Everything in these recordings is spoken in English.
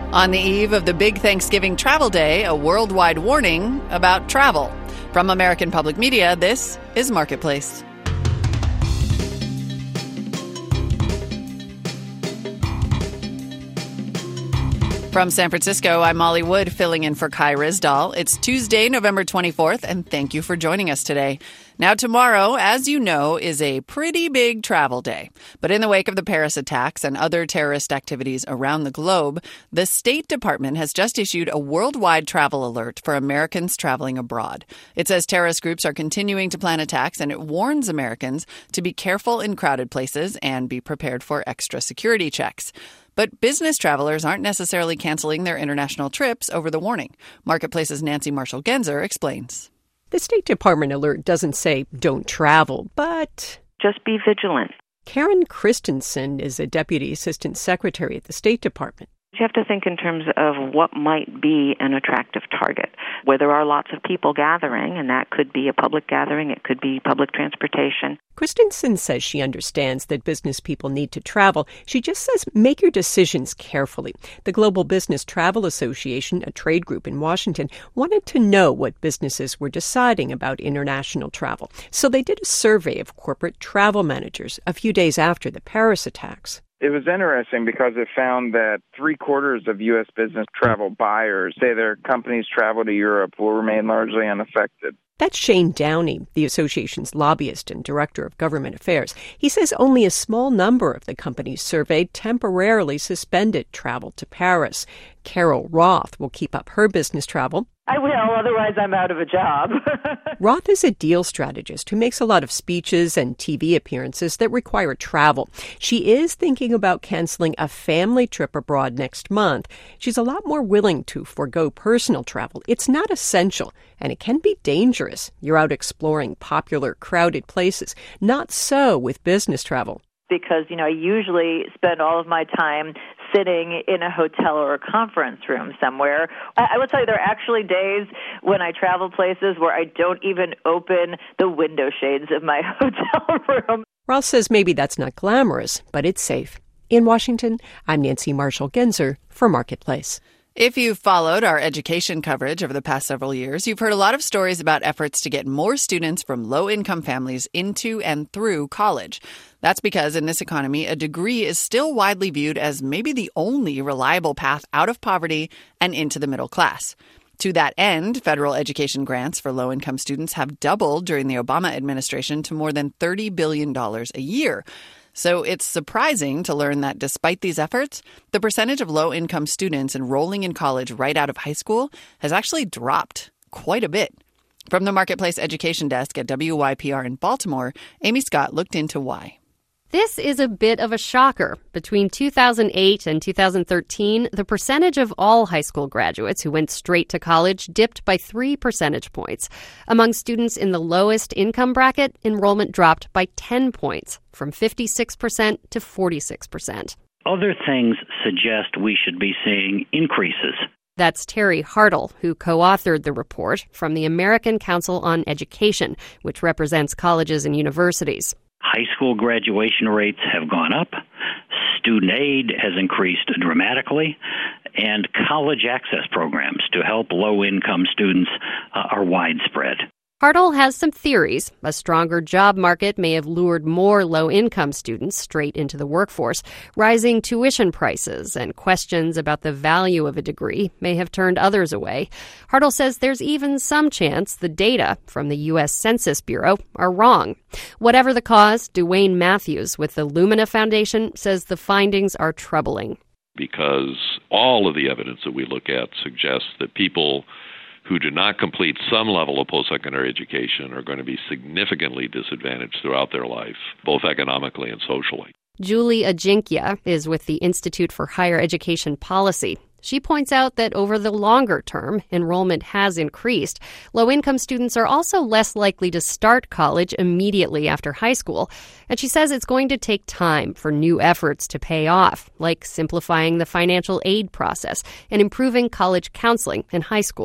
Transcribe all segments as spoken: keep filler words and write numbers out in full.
On the eve of the big Thanksgiving travel day, a worldwide warning about travel. From American Public Media, this is Marketplace. From San Francisco, I'm Molly Wood, filling in for Kai Ryssdal. It's Tuesday, November twenty-fourth, and thank you for joining us today. Now, tomorrow, as you know, is a pretty big travel day. But in the wake of the Paris attacks and other terrorist activities around the globe, the State Department has just issued a worldwide travel alert for Americans traveling abroad. It says terrorist groups are continuing to plan attacks, and it warns Americans to be careful in crowded places and be prepared for extra security checks. But business travelers aren't necessarily canceling their international trips over the warning. Marketplace's Nancy Marshall-Genzer explains. The State Department alert doesn't say don't travel, but just be vigilant. Karen Christensen is a Deputy Assistant Secretary at the State Department. You have to think in terms of what might be an attractive target, where there are lots of people gathering, and that could be a public gathering, it could be public transportation. Christensen says she understands that business people need to travel. She just says make your decisions carefully. The Global Business Travel Association, a trade group in Washington, wanted to know what businesses were deciding about international travel. So they did a survey of corporate travel managers a few days after the Paris attacks. It was interesting because it found that three-quarters of U S business travel buyers say their company's travel to Europe will remain largely unaffected. That's Shane Downey, the association's lobbyist and director of government affairs. He says only a small number of the companies surveyed temporarily suspended travel to Paris. Carol Roth will keep up her business travel. I will, otherwise I'm out of a job. Roth is a deal strategist who makes a lot of speeches and T V appearances that require travel. She is thinking about canceling a family trip abroad next month. She's a lot more willing to forego personal travel. It's not essential, and it can be dangerous. You're out exploring popular, crowded places. Not so with business travel. Because, you know, I usually spend all of my time sitting in a hotel or a conference room somewhere. I, I will tell you, there are actually days when I travel places where I don't even open the window shades of my hotel room. Ross says maybe that's not glamorous, but it's safe. In Washington, I'm Nancy Marshall-Genzer for Marketplace. If you've followed our education coverage over the past several years, you've heard a lot of stories about efforts to get more students from low-income families into and through college. That's because in this economy, a degree is still widely viewed as maybe the only reliable path out of poverty and into the middle class. To that end, federal education grants for low-income students have doubled during the Obama administration to more than thirty billion dollars a year. So it's surprising to learn that despite these efforts, the percentage of low-income students enrolling in college right out of high school has actually dropped quite a bit. From the Marketplace Education Desk at W Y P R in Baltimore, Amy Scott looked into why. This is a bit of a shocker. Between two thousand eight and two thousand thirteen, the percentage of all high school graduates who went straight to college dipped by three percentage points. Among students in the lowest income bracket, enrollment dropped by ten points, from fifty-six percent to forty-six percent. Other things suggest we should be seeing increases. That's Terry Hartle, who co-authored the report from the American Council on Education, which represents colleges and universities. High school graduation rates have gone up, student aid has increased dramatically, and college access programs to help low-income students uh, are widespread. Hartle has some theories. A stronger job market may have lured more low-income students straight into the workforce. Rising tuition prices and questions about the value of a degree may have turned others away. Hartle says there's even some chance the data from the U S Census Bureau are wrong. Whatever the cause, Duane Matthews with the Lumina Foundation says the findings are troubling. Because all of the evidence that we look at suggests that people who do not complete some level of post-secondary education are going to be significantly disadvantaged throughout their life, both economically and socially. Julie Ajinkya is with the Institute for Higher Education Policy. She points out that over the longer term, enrollment has increased. Low-income students are also less likely to start college immediately after high school. And she says it's going to take time for new efforts to pay off, like simplifying the financial aid process and improving college counseling in high school.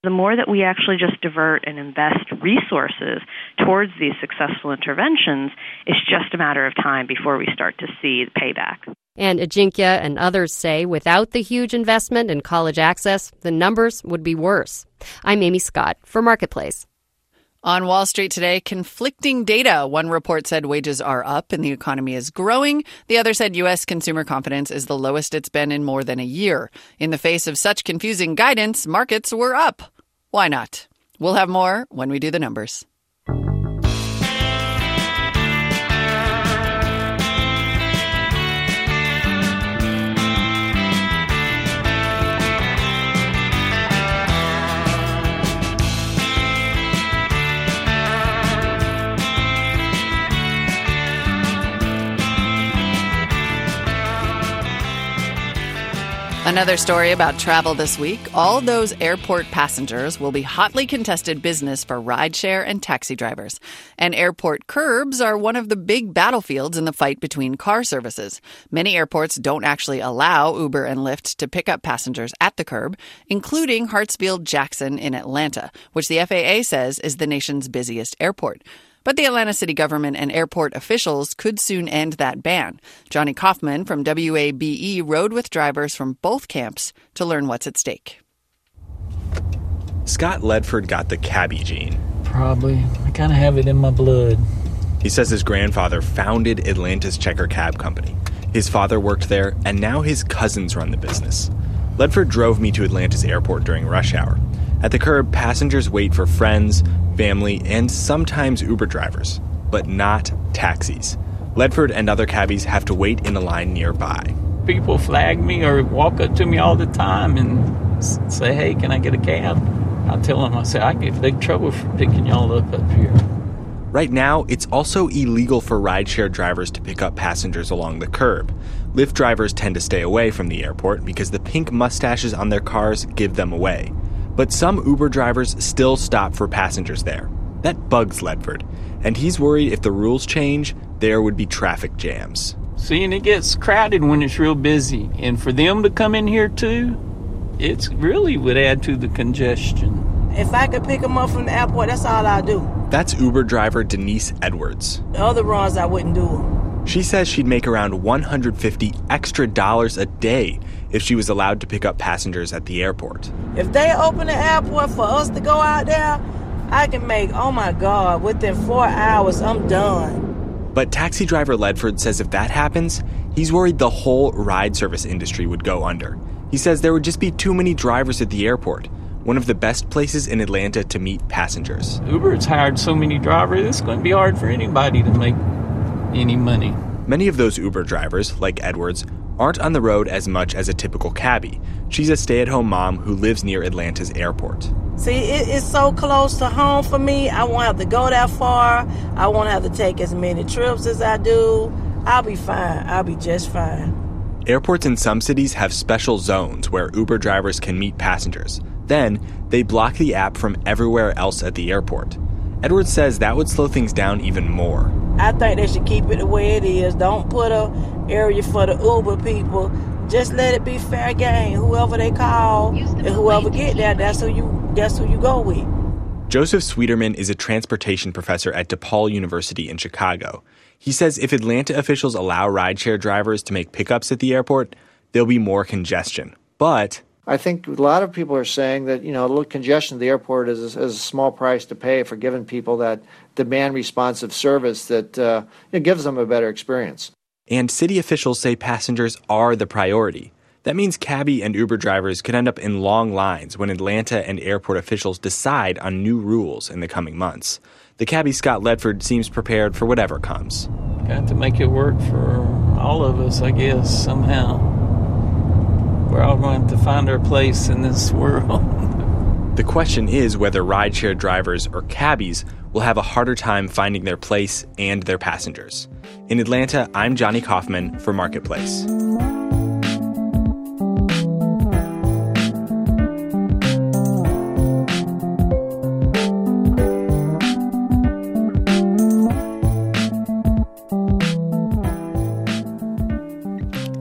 The more that we actually just divert and invest resources towards these successful interventions, it's just a matter of time before we start to see the payback. And Ajinkya and others say without the huge investment in college access, the numbers would be worse. I'm Amy Scott for Marketplace. On Wall Street today, conflicting data. One report said wages are up and the economy is growing. The other said U S consumer confidence is the lowest it's been in more than a year. In the face of such confusing guidance, markets were up. Why not? We'll have more when we do the numbers. Another story about travel this week. All those airport passengers will be hotly contested business for rideshare and taxi drivers. And airport curbs are one of the big battlefields in the fight between car services. Many airports don't actually allow Uber and Lyft to pick up passengers at the curb, including Hartsfield-Jackson in Atlanta, which the F A A says is the nation's busiest airport. But the Atlanta city government and airport officials could soon end that ban. Johnny Kaufman from W A B E rode with drivers from both camps to learn what's at stake. Scott Ledford got the cabbie gene. Probably. I kind of have it in my blood. He says his grandfather founded Atlanta's Checker Cab Company. His father worked there, and now his cousins run the business. Ledford drove me to Atlanta's airport during rush hour. At the curb, passengers wait for friends, family, and sometimes Uber drivers, but not taxis. Ledford and other cabbies have to wait in a line nearby. People flag me or walk up to me all the time and say, hey, can I get a cab? I tell them, I say, I get big trouble for picking y'all up up here. Right now, it's also illegal for rideshare drivers to pick up passengers along the curb. Lyft drivers tend to stay away from the airport because the pink mustaches on their cars give them away. But some Uber drivers still stop for passengers there. That bugs Ledford, and he's worried if the rules change, there would be traffic jams. See, and it gets crowded when it's real busy. And for them to come in here too, it really would add to the congestion. If I could pick them up from the airport, that's all I do. That's Uber driver Denise Edwards. The other runs, I wouldn't do them. She says she'd make around one hundred fifty extra dollars a day if she was allowed to pick up passengers at the airport. If they open the airport for us to go out there, I can make, oh my God, within four hours, I'm done. But taxi driver Ledford says if that happens, he's worried the whole ride service industry would go under. He says there would just be too many drivers at the airport, one of the best places in Atlanta to meet passengers. Uber's hired so many drivers, it's going to be hard for anybody to make any money. Many of those Uber drivers, like Edwards, aren't on the road as much as a typical cabbie. She's a stay-at-home mom who lives near Atlanta's airport. See, it, it's so close to home for me. I won't have to go that far. I won't have to take as many trips as I do. I'll be fine. I'll be just fine. Airports in some cities have special zones where Uber drivers can meet passengers. Then, they block the app from everywhere else at the airport. Edwards says that would slow things down even more. I think they should keep it the way it is. Don't put a area for the Uber people. Just let it be fair game. Whoever they call and whoever get there, that's who you that's who you go with. Joseph Sweeterman is a transportation professor at DePaul University in Chicago. He says if Atlanta officials allow rideshare drivers to make pickups at the airport, there'll be more congestion. But I think a lot of people are saying that, you know, a little congestion at the airport is, is a small price to pay for giving people that demand responsive service that uh, it gives them a better experience. And city officials say passengers are the priority. That means cabbie and Uber drivers could end up in long lines when Atlanta and airport officials decide on new rules in the coming months. The cabbie Scott Ledford seems prepared for whatever comes. Got to make it work for all of us, I guess, somehow. We're all going to find our place in this world. The question is whether rideshare drivers or cabbies will have a harder time finding their place and their passengers. In Atlanta, I'm Johnny Kaufman for Marketplace.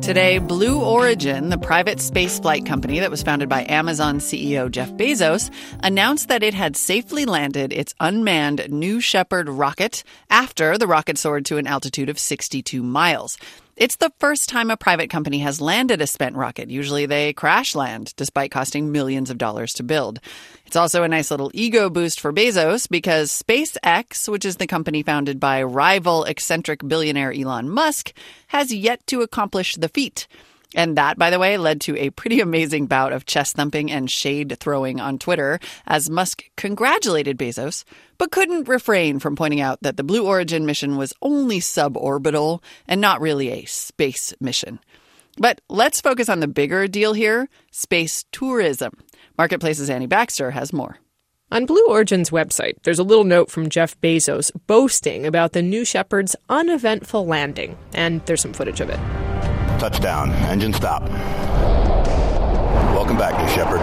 Today, Blue Origin, the private spaceflight company that was founded by Amazon C E O Jeff Bezos, announced that it had safely landed its unmanned New Shepard rocket after the rocket soared to an altitude of sixty-two miles. It's the first time a private company has landed a spent rocket. Usually they crash land, despite costing millions of dollars to build. It's also a nice little ego boost for Bezos because SpaceX, which is the company founded by rival eccentric billionaire Elon Musk, has yet to accomplish the feat. And that, by the way, led to a pretty amazing bout of chest thumping and shade throwing on Twitter as Musk congratulated Bezos, but couldn't refrain from pointing out that the Blue Origin mission was only suborbital and not really a space mission. But let's focus on the bigger deal here, space tourism. Marketplace's Annie Baxter has more. On Blue Origin's website, there's a little note from Jeff Bezos boasting about the New Shepard's uneventful landing, and there's some footage of it. Touchdown. Engine stop. Welcome back, New Shepard.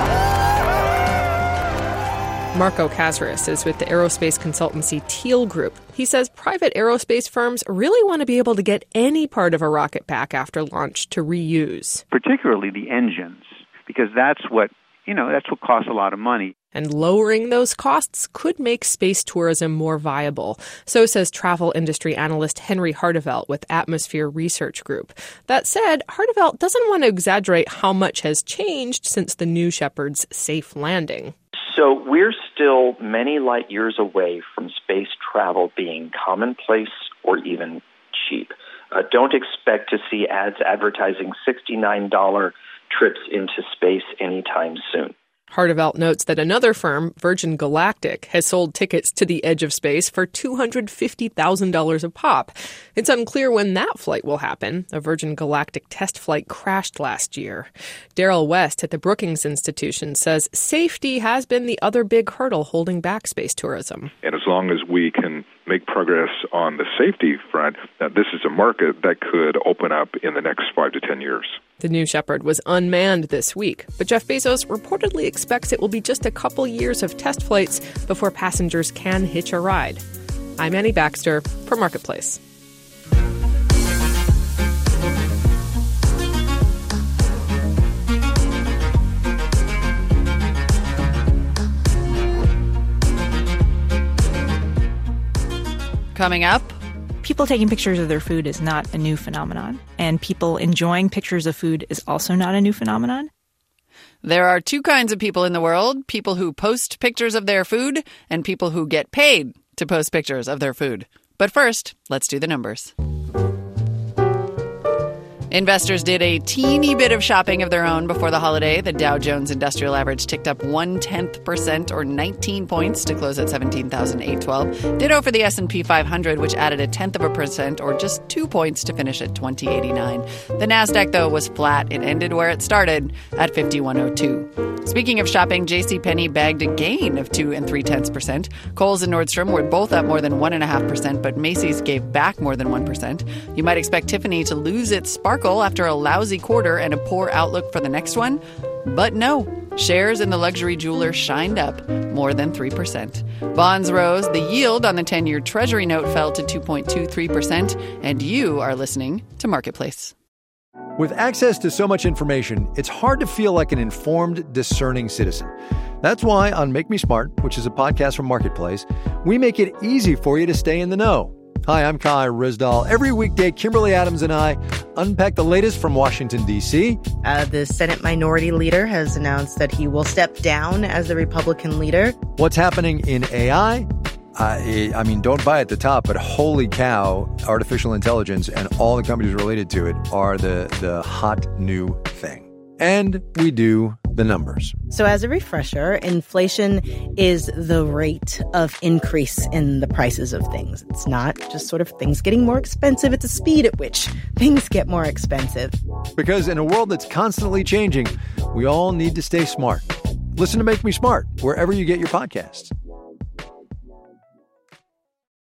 Marco Cazares is with the aerospace consultancy Teal Group. He says private aerospace firms really want to be able to get any part of a rocket back after launch to reuse. Particularly the engines, because that's what, you know, that's what costs a lot of money. And lowering those costs could make space tourism more viable. So says travel industry analyst Henry Hartevelt with Atmosphere Research Group. That said, Hartevelt doesn't want to exaggerate how much has changed since the New Shepard's safe landing. So we're still many light years away from space travel being commonplace or even cheap. Uh, don't expect to see ads advertising sixty-nine dollars trips into space anytime soon. Hartevelt notes that another firm, Virgin Galactic, has sold tickets to the edge of space for two hundred fifty thousand dollars a pop. It's unclear when that flight will happen. A Virgin Galactic test flight crashed last year. Daryl West at the Brookings Institution says safety has been the other big hurdle holding back space tourism. And as long as we can make progress on the safety front, that this is a market that could open up in the next five to ten years. The New Shepard was unmanned this week, but Jeff Bezos reportedly expects it will be just a couple years of test flights before passengers can hitch a ride. I'm Annie Baxter for Marketplace. Coming up, people taking pictures of their food is not a new phenomenon, and people enjoying pictures of food is also not a new phenomenon. There are two kinds of people in the world, people who post pictures of their food and people who get paid to post pictures of their food. But first, let's do the numbers. Investors did a teeny bit of shopping of their own before the holiday. The Dow Jones Industrial Average ticked up one-tenth percent or nineteen points to close at seventeen thousand eight hundred twelve. Ditto for the S and P five hundred, which added a tenth of a percent or just two points to finish at twenty eighty-nine. The Nasdaq, though, was flat. It ended where it started at fifty-one oh two. Speaking of shopping, JCPenney bagged a gain of two and three-tenths percent. Kohl's and Nordstrom were both up more than one and a half percent, but Macy's gave back more than one percent. You might expect Tiffany to lose its sparkle after a lousy quarter and a poor outlook for the next one. But no, shares in the luxury jeweler shined up more than three percent. Bonds rose, the yield on the ten-year Treasury note fell to two point two three percent, and you are listening to Marketplace. With access to so much information, it's hard to feel like an informed, discerning citizen. That's why on Make Me Smart, which is a podcast from Marketplace, we make it easy for you to stay in the know. Hi, I'm Kai Rizdal. Every weekday, Kimberly Adams and I unpack the latest from Washington, D C. Uh, the Senate Minority Leader has announced that he will step down as the Republican leader. What's happening in A I? Uh, I mean, don't buy at the top, but holy cow, artificial intelligence and all the companies related to it are the, the hot new thing. And we do the numbers. So as a refresher, inflation is the rate of increase in the prices of things. It's not just sort of things getting more expensive. It's the speed at which things get more expensive. Because in a world that's constantly changing, we all need to stay smart. Listen to Make Me Smart wherever you get your podcasts.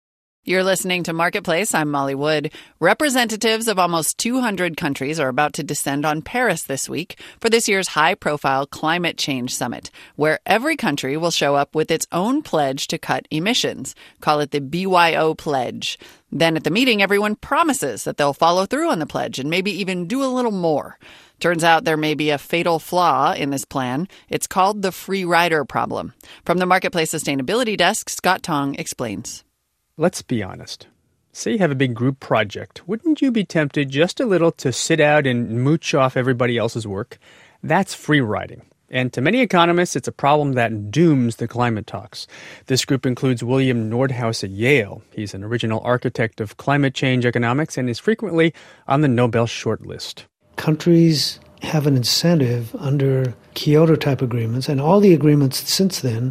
You're listening to Marketplace. I'm Molly Wood. Representatives of almost two hundred countries are about to descend on Paris this week for this year's high-profile climate change summit, where every country will show up with its own pledge to cut emissions. Call it the B Y O pledge. Then at the meeting, everyone promises that they'll follow through on the pledge and maybe even do a little more. Turns out there may be a fatal flaw in this plan. It's called the free rider problem. From the Marketplace Sustainability Desk, Scott Tong explains. Let's be honest. Say you have a big group project. Wouldn't you be tempted just a little to sit out and mooch off everybody else's work? That's free riding. And to many economists, it's a problem that dooms the climate talks. This group includes William Nordhaus at Yale. He's an original architect of climate change economics and is frequently on the Nobel shortlist. Countries have an incentive under Kyoto-type agreements, and all the agreements since then,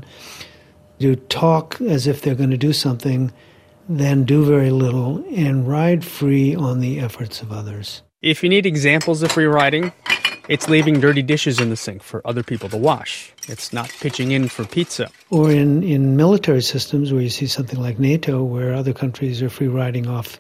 to talk as if they're going to do something, then do very little, and ride free on the efforts of others. If you need examples of free riding, it's leaving dirty dishes in the sink for other people to wash. It's not pitching in for pizza. Or in, in military systems where you see something like NATO, where other countries are free riding off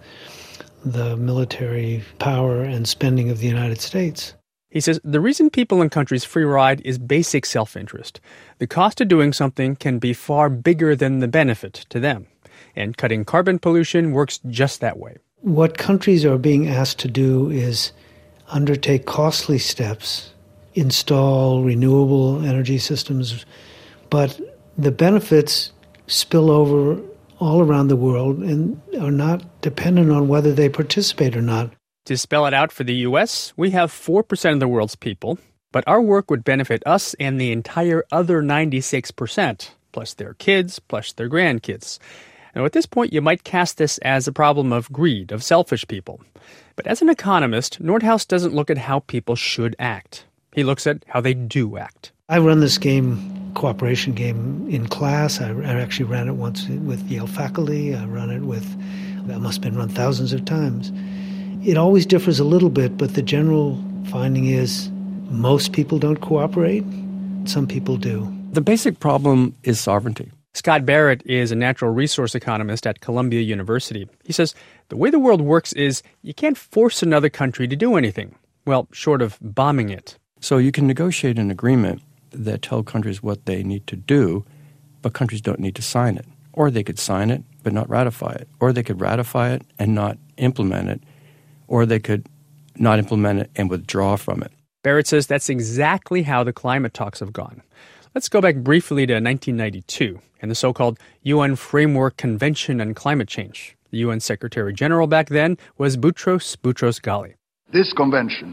the military power and spending of the United States. He says the reason people in countries free ride is basic self-interest. The cost of doing something can be far bigger than the benefit to them. And cutting carbon pollution works just that way. What countries are being asked to do is undertake costly steps, install renewable energy systems, but the benefits spill over all around the world and are not dependent on whether they participate or not. To spell it out for the U S, we have four percent of the world's people, but our work would benefit us and the entire other ninety-six percent, plus their kids, plus their grandkids. Now, at this point, you might cast this as a problem of greed, of selfish people. But as an economist, Nordhaus doesn't look at how people should act. He looks at how they do act. I run this game, cooperation game, in class. I, I actually ran it once with Yale faculty. I run it with, that must have been run thousands of times. It always differs a little bit, but the general finding is most people don't cooperate. Some people do. The basic problem is sovereignty. Scott Barrett is a natural resource economist at Columbia University. He says the way the world works is you can't force another country to do anything, well, short of bombing it. So you can negotiate an agreement that tells countries what they need to do, but countries don't need to sign it. Or they could sign it but not ratify it. Or they could ratify it and not implement it. Or they could not implement it and withdraw from it. Barrett says that's exactly how the climate talks have gone. Let's go back briefly to nineteen ninety-two and the so-called U N Framework Convention on Climate Change. The U N Secretary General back then was Boutros Boutros-Ghali. This convention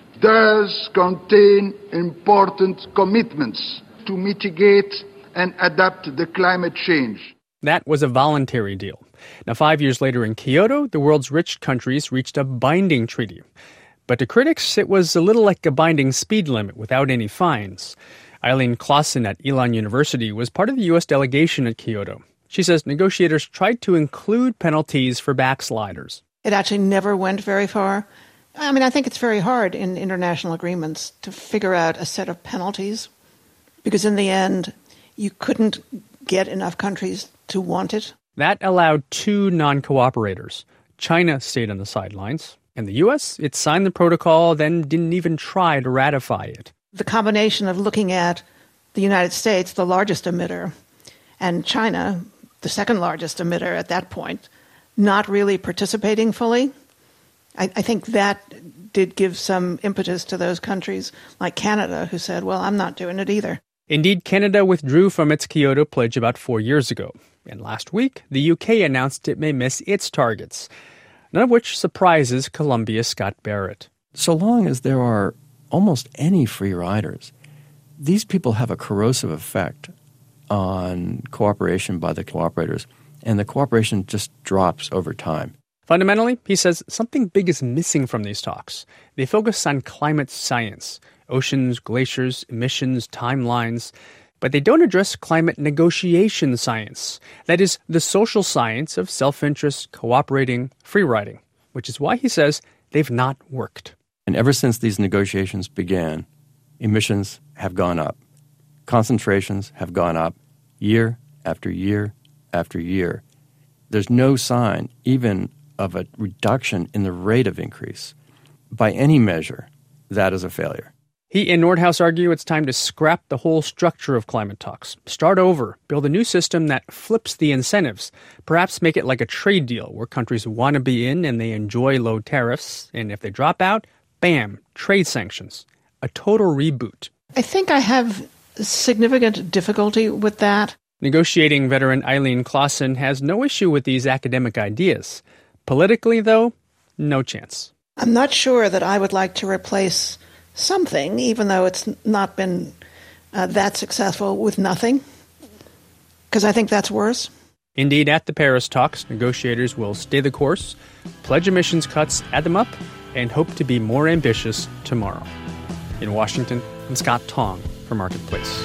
does contain important commitments to mitigate and adapt the climate change. That was a voluntary deal. Now, five years later in Kyoto, the world's rich countries reached a binding treaty. But to critics, it was a little like a binding speed limit without any fines. Eileen Clausen at Elon University was part of the U S delegation at Kyoto. She says negotiators tried to include penalties for backsliders. It actually never went very far. I mean, I think it's very hard in international agreements to figure out a set of penalties because in the end, you couldn't get enough countries to want it. That allowed two non-cooperators. China stayed on the sidelines, and the U S, it signed the protocol, then didn't even try to ratify it. The combination of looking at the United States, the largest emitter, and China, the second largest emitter at that point, not really participating fully, I, I think that did give some impetus to those countries like Canada who said, well, I'm not doing it either. Indeed, Canada withdrew from its Kyoto pledge about four years ago. And last week, the U K announced it may miss its targets, none of which surprises Columbia's Scott Barrett. So long as there are almost any free riders, these people have a corrosive effect on cooperation by the cooperators, and the cooperation just drops over time. Fundamentally, he says, something big is missing from these talks. They focus on climate science, oceans, glaciers, emissions, timelines, but they don't address climate negotiation science. That is, the social science of self-interest, cooperating, free riding, which is why he says they've not worked. And ever since these negotiations began, emissions have gone up. Concentrations have gone up year after year after year. there's no sign even of a reduction in the rate of increase. By any measure, that is a failure. He and Nordhaus argue it's time to scrap the whole structure of climate talks. Start over. Build a new system that flips the incentives. Perhaps make it like a trade deal where countries want to be in and they enjoy low tariffs. And if they drop out, bam, trade sanctions. A total reboot. I think I have significant difficulty with that. Negotiating veteran Eileen Clausen has no issue with these academic ideas. Politically, though, no chance. I'm not sure that I would like to replace something, even though it's not been uh, that successful, with nothing, because I think that's worse. Indeed, at the Paris talks, negotiators will stay the course, pledge emissions cuts, add them up, and hope to be more ambitious tomorrow. In Washington, I'm Scott Tong for Marketplace.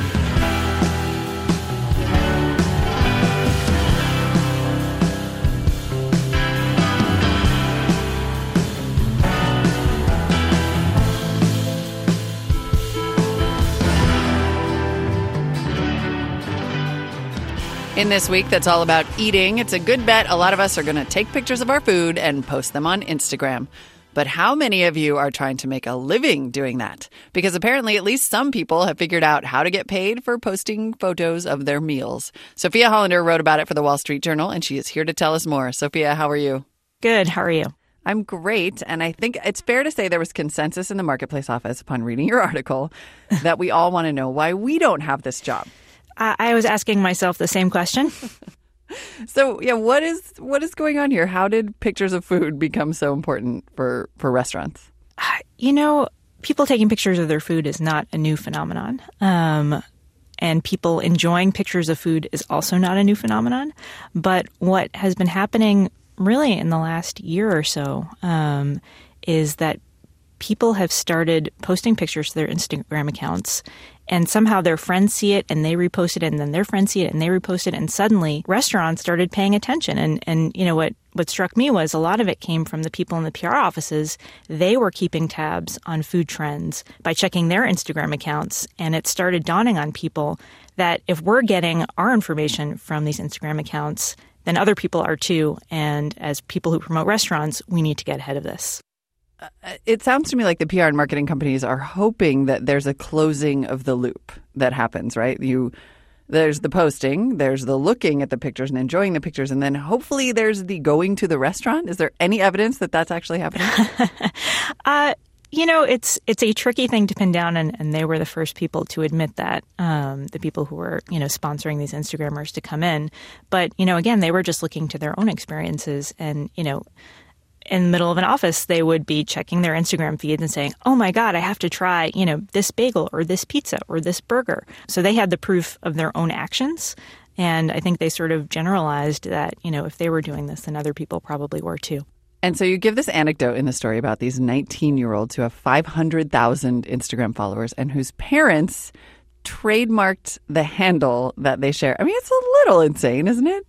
In this week that's all about eating, it's a good bet a lot of us are going to take pictures of our food and post them on Instagram. But how many of you are trying to make a living doing that? Because apparently at least some people have figured out how to get paid for posting photos of their meals. Sophia Hollander wrote about it for the Wall Street Journal, and she is here to tell us more. Sophia, how are you? Good. How are you? I'm great. And I think it's fair to say there was consensus in the Marketplace office upon reading your article that we all want to know why we don't have this job. I was asking myself the same question. So, yeah, what is what is going on here? How did pictures of food become so important for, for restaurants? You know, people taking pictures of their food is not a new phenomenon. Um, and people enjoying pictures of food is also not a new phenomenon. But what has been happening really in the last year or so um, is that people have started posting pictures to their Instagram accounts, and somehow their friends see it and they repost it, and then their friends see it and they repost it, and suddenly restaurants started paying attention. And, and you know, what, what struck me was a lot of it came from the people in the P R offices. They were keeping tabs on food trends by checking their Instagram accounts, and it started dawning on people that if we're getting our information from these Instagram accounts, then other people are too. And as people who promote restaurants, we need to get ahead of this. It sounds to me like the P R and marketing companies are hoping that there's a closing of the loop that happens, right? You, there's the posting, there's the looking at the pictures and enjoying the pictures, and then hopefully there's the going to the restaurant. Is there any evidence that that's actually happening? uh, you know, it's it's a tricky thing to pin down, and, and they were the first people to admit that, um, the people who were, you know, sponsoring these Instagrammers to come in. But, you know, again, they were just looking to their own experiences, and, you know, in the middle of an office, they would be checking their Instagram feeds and saying, oh, my God, I have to try, you know, this bagel or this pizza or this burger. So they had the proof of their own actions. And I think they sort of generalized that, you know, if they were doing this, then other people probably were too. And so you give this anecdote in the story about these nineteen-year-olds who have five hundred thousand Instagram followers and whose parents trademarked the handle that they share. I mean, it's a little insane, isn't it?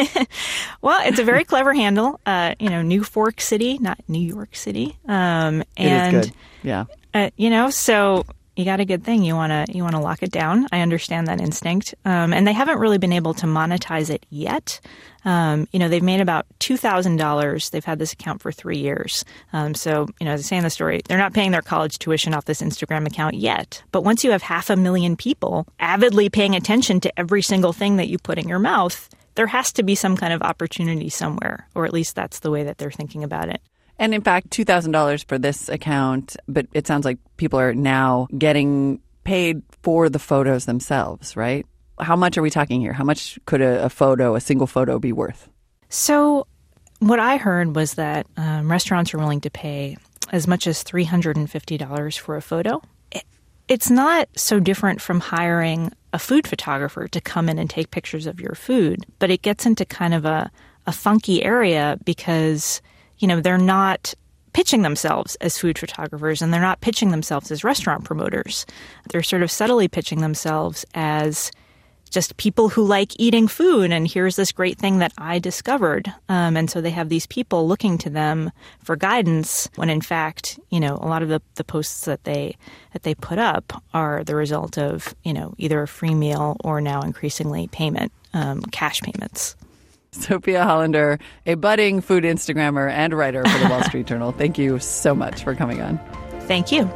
Well, it's a very clever handle. Uh, you know, New Fork City, not New York City. Um, and, it is good. Yeah. Uh, you know, so you got a good thing. You want to you want to lock it down. I understand that instinct. Um, and they haven't really been able to monetize it yet. Um, you know, they've made about two thousand dollars. They've had this account for three years. Um, so, you know, as I say in the story, they're not paying their college tuition off this Instagram account yet. But once you have half a million people avidly paying attention to every single thing that you put in your mouth, there has to be some kind of opportunity somewhere, or at least that's the way that they're thinking about it. And in fact, two thousand dollars for this account, but it sounds like people are now getting paid for the photos themselves, right? How much are we talking here? How much could a, a photo, a single photo, be worth? So what I heard was that um, restaurants are willing to pay as much as three hundred fifty dollars for a photo. It, it's not so different from hiring a food photographer to come in and take pictures of your food, but it gets into kind of a, a funky area because, you know, they're not pitching themselves as food photographers and they're not pitching themselves as restaurant promoters. They're sort of subtly pitching themselves as just people who like eating food, and here's this great thing that I discovered. Um, and so they have these people looking to them for guidance when, in fact, you know, a lot of the, the posts that they that they put up are the result of, you know, either a free meal or now increasingly payment, um, cash payments. Sophia Hollander, a budding food Instagrammer and writer for the Wall Street Journal. Thank you so much for coming on. Thank you.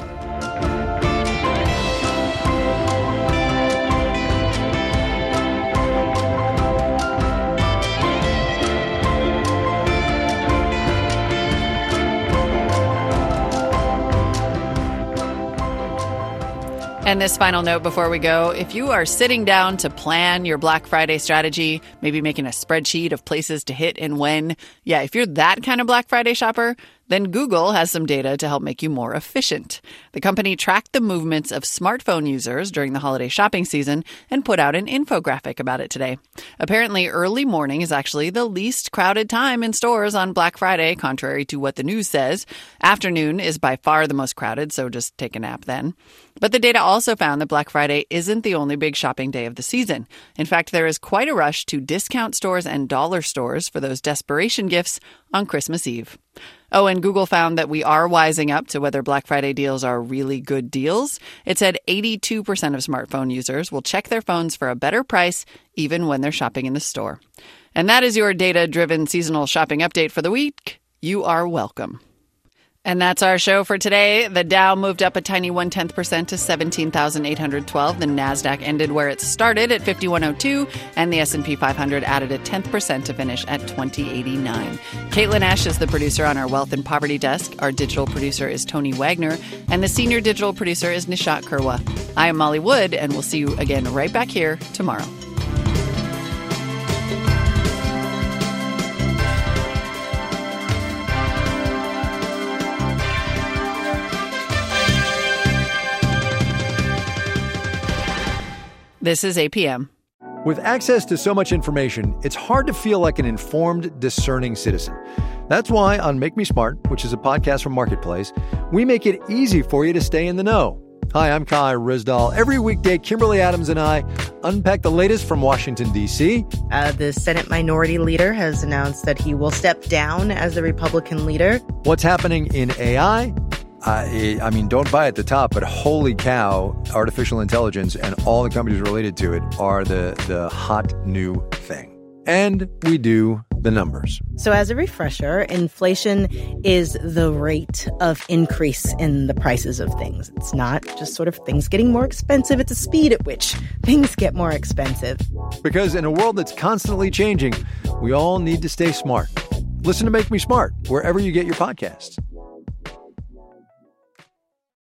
And this final note before we go, if you are sitting down to plan your Black Friday strategy, maybe making a spreadsheet of places to hit and when, yeah, if you're that kind of Black Friday shopper, then Google has some data to help make you more efficient. The company tracked the movements of smartphone users during the holiday shopping season and put out an infographic about it today. Apparently, early morning is actually the least crowded time in stores on Black Friday, contrary to what the news says. Afternoon is by far the most crowded, so just take a nap then. But the data also found that Black Friday isn't the only big shopping day of the season. In fact, there is quite a rush to discount stores and dollar stores for those desperation gifts on Christmas Eve. Oh, and Google found that we are wising up to whether Black Friday deals are really good deals. It said eighty-two percent of smartphone users will check their phones for a better price even when they're shopping in the store. And that is your data-driven seasonal shopping update for the week. You are welcome. And that's our show for today. The Dow moved up a tiny one-tenth percent to seventeen thousand eight hundred twelve. The NASDAQ ended where it started at fifty-one oh two, and the S and P five hundred added a tenth percent to finish at twenty eighty-nine. Caitlin Esch is the producer on our Wealth and Poverty desk. Our digital producer is Tony Wagner, and the senior digital producer is Nishat Kurwa. I am Molly Wood, and we'll see you again right back here tomorrow. This is A P M. With access to so much information, it's hard to feel like an informed, discerning citizen. That's why on Make Me Smart, which is a podcast from Marketplace, we make it easy for you to stay in the know. Hi, I'm Kai Rizdal. Every weekday, Kimberly Adams and I unpack the latest from Washington, D C. Uh, the Senate Minority Leader has announced that he will step down as the Republican leader. What's happening in A I? I, I mean, don't buy at the top, but holy cow, artificial intelligence and all the companies related to it are the, the hot new thing. And we do the numbers. So as a refresher, inflation is the rate of increase in the prices of things. It's not just sort of things getting more expensive. It's the speed at which things get more expensive. Because in a world that's constantly changing, we all need to stay smart. Listen to Make Me Smart wherever you get your podcasts.